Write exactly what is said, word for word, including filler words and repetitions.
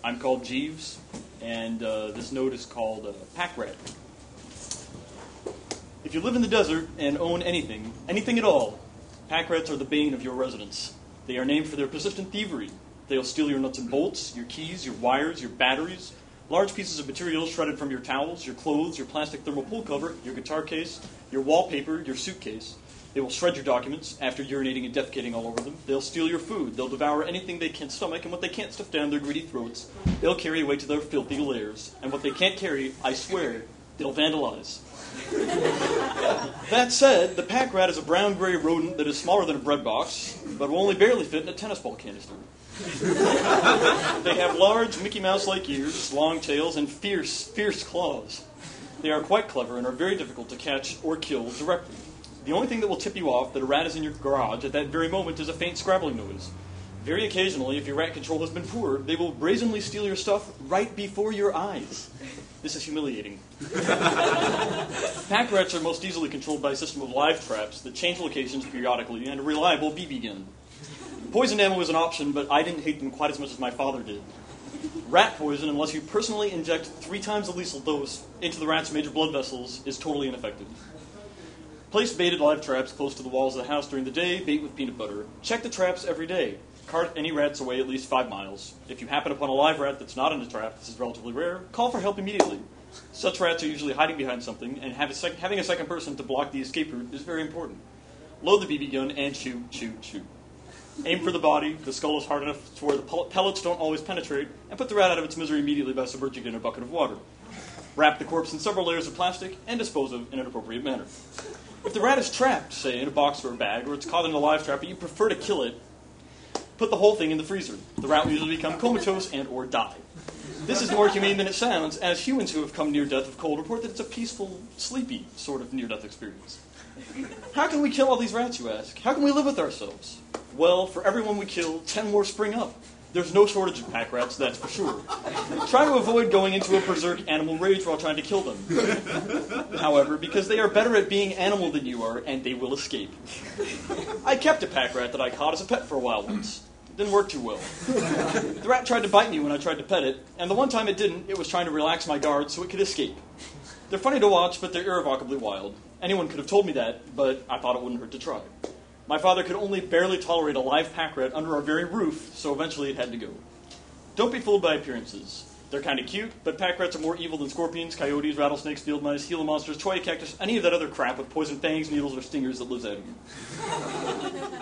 I'm called Jeeves, and uh, this node is called uh, Pack Rat. If you live in the desert and own anything, anything at all, pack rats are the bane of your residence. They are named for their persistent thievery. They'll steal your nuts and bolts, your keys, your wires, your batteries, large pieces of material shredded from your towels, your clothes, your plastic thermal pool cover, your guitar case, your wallpaper, your suitcase. They will shred your documents after urinating and defecating all over them. They'll steal your food. They'll devour anything they can stomach, and what they can't stuff down their greedy throats, they'll carry away to their filthy lairs. And what they can't carry, I swear, they'll vandalize. That said, the pack rat is a brown-gray rodent that is smaller than a bread box, but will only barely fit in a tennis ball canister. They have large Mickey Mouse-like ears, long tails, and fierce, fierce claws. They are quite clever and are very difficult to catch or kill directly. The only thing that will tip you off that a rat is in your garage at that very moment is a faint scrabbling noise. Very occasionally, if your rat control has been poor, they will brazenly steal your stuff right before your eyes. This is humiliating. Pack rats are most easily controlled by a system of live traps that change locations periodically and a reliable B B gun. Poison ammo is an option, but I didn't hate them quite as much as my father did. Rat poison, unless you personally inject three times the lethal dose into the rat's major blood vessels, is totally ineffective. Place baited live traps close to the walls of the house during the day, bait with peanut butter. Check the traps every day. Cart any rats away at least five miles. If you happen upon a live rat that's not in a trap, this is relatively rare, call for help immediately. Such rats are usually hiding behind something, and have a sec- having a second person to block the escape route is very important. Load the B B gun and shoot, shoot, shoot. Aim for the body, the skull is hard enough to where the pellets don't always penetrate, and put the rat out of its misery immediately by submerging it in a bucket of water. Wrap the corpse in several layers of plastic and dispose of in an appropriate manner. If the rat is trapped, say, in a box or a bag, or it's caught in a live trap, but you prefer to kill it, put the whole thing in the freezer. The rat will usually become comatose and or die. This is more humane than it sounds, as humans who have come near death of cold report that it's a peaceful, sleepy sort of near-death experience. How can we kill all these rats, you ask? How can we live with ourselves? Well, for everyone we kill, ten more spring up. There's no shortage of pack rats, that's for sure. Try to avoid going into a berserk animal rage while trying to kill them. However, because they are better at being animal than you are, and they will escape. I kept a pack rat that I caught as a pet for a while once. It didn't work too well. The rat tried to bite me when I tried to pet it, and the one time it didn't, it was trying to relax my guard so it could escape. They're funny to watch, but they're irrevocably wild. Anyone could have told me that, but I thought it wouldn't hurt to try. My father could only barely tolerate a live pack rat under our very roof, so eventually it had to go. Don't be fooled by appearances. They're kind of cute, but pack rats are more evil than scorpions, coyotes, rattlesnakes, field mice, Gila monsters, cholla cactus, any of that other crap with poison fangs, needles, or stingers that lives out of you.